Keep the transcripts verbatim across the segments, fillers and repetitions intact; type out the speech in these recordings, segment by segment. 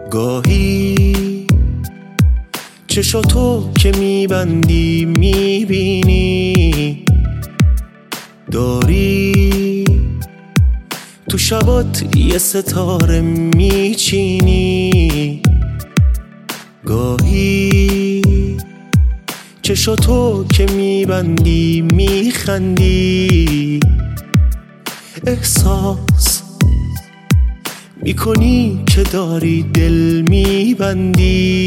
گاهی چشاتو که میبندی میبینی داری تو شبات یه ستاره میچینی. گاهی چشاتو که میبندی میخندی، احساس میکنی که داری دل میبندی.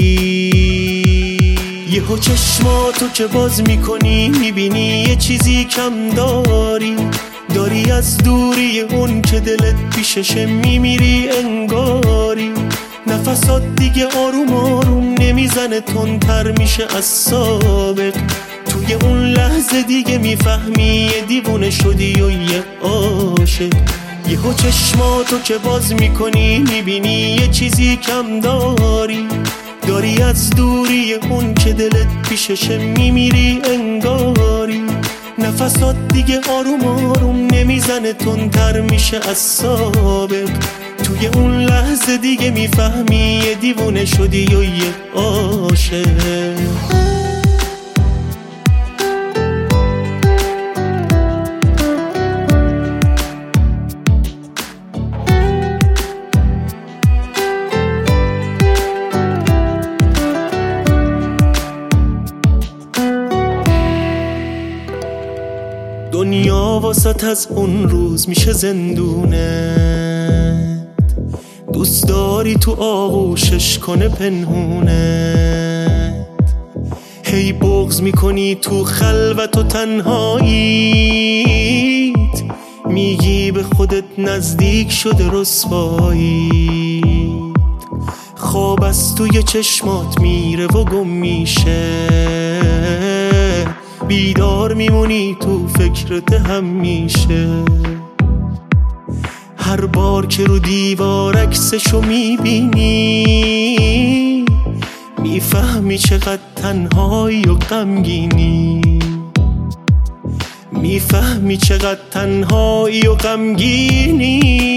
یهو چشماتو که باز میکنی میبینی یه چیزی کم داری، داری از دوری اون که دلت پیششه میمیری انگاری. نفسات دیگه آروم آروم نمیزنه، تندتر میشه از سابق. توی اون لحظه دیگه میفهمی یه دیوونه شدی و یه عاشق. یهو چشماتو که باز میکنی میبینی یه چیزی کم داری، داری از دوری اون که دلت پیششه میمیری انگاری. نفسات دیگه آروم آروم نمیزنه، تندتر میشه از سابق. توی اون لحظه دیگه میفهمی یه دیوونه شدی و یه عاشق. دنیا واسط از اون روز میشه زندونه، دوست داری تو آغوشش کنه پنهونه. هی بغض میکنی تو خلوت و تنهاییت، میگی به خودت نزدیک شده رسواییت. خواب از توی چشمات میره و گم میشه، بیدار میمونی تو فکرت همیشه. هر بار که رو دیوار عکسشو میبینی میفهمی چقدر تنهایی و غمگینی، میفهمی چقدر تنهایی و غمگینی.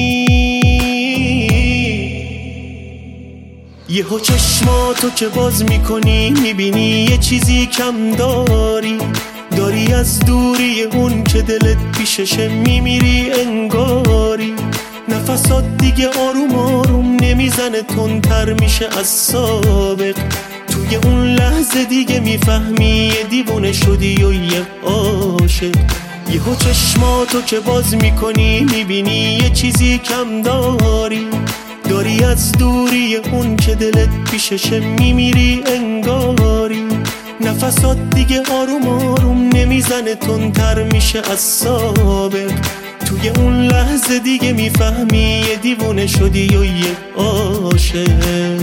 یهو چشماتو که باز میکنی میبینی یه چیزی کم داری، داری از دوری اون که دلت پیششه میمیری انگاری. نفسات دیگه آروم آروم نمیزنه، تندتر میشه از سابق. توی اون لحظه دیگه میفهمی یه دیوونه شدی و یه عاشق. یهو چشماتو که باز میکنی میبینی یه چیزی کم داری، داری از دوری اون که دلت پیششه میمیری انگاری. نفسات دیگه آروم آروم نمیزنه، تندتر میشه از سابق. توی اون لحظه دیگه میفهمی یه دیوونه شدی و یه عاشق.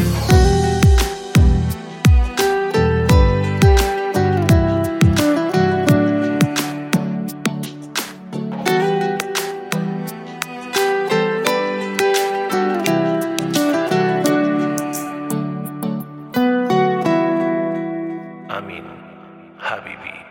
امین حبیبی.